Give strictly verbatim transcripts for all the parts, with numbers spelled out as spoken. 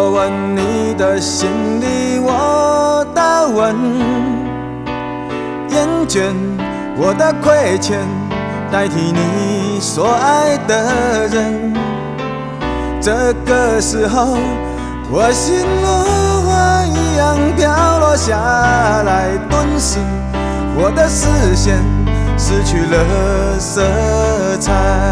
我问你的心里我的问，厌倦我的亏欠，代替你所爱的人。这个时候，我心如花一样飘落下来，顿时我的视线失去了色彩。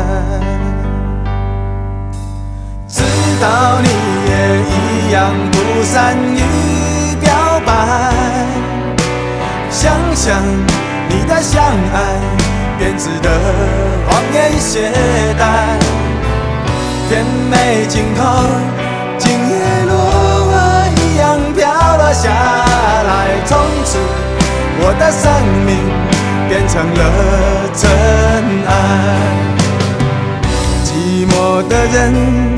知道你也一样不善于表白，想想你的相爱编织的谎言懈怠，甜美尽头，今夜落花一样飘落下来，从此我的生命变成了尘埃。寂寞的人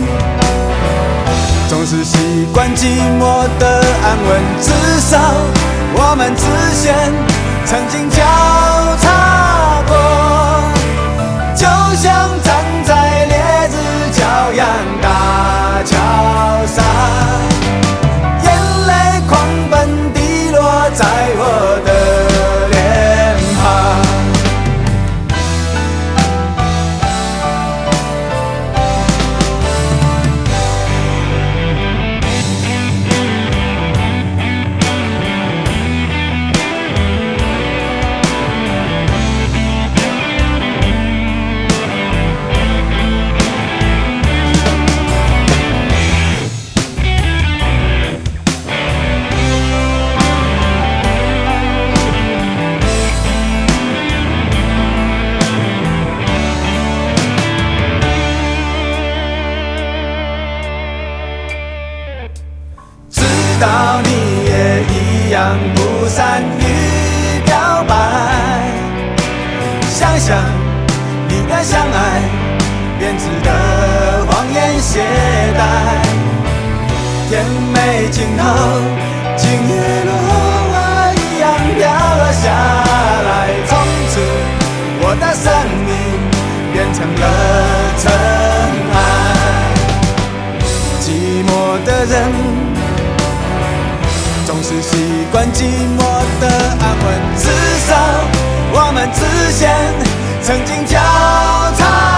总是习惯寂寞的安稳，至少我们之间曾经交叉过，就像站在烈日骄阳大桥上，眼泪狂奔滴落在我的脸庞。知道你也一样不善于表白，想想你的相爱编织的谎言懈怠，甜美尽头，今夜落花一样飘落下来，从此我的生命变成了尘埃。寂寞的人总是习惯寂寞的安稳，至少我们之间曾经交叉。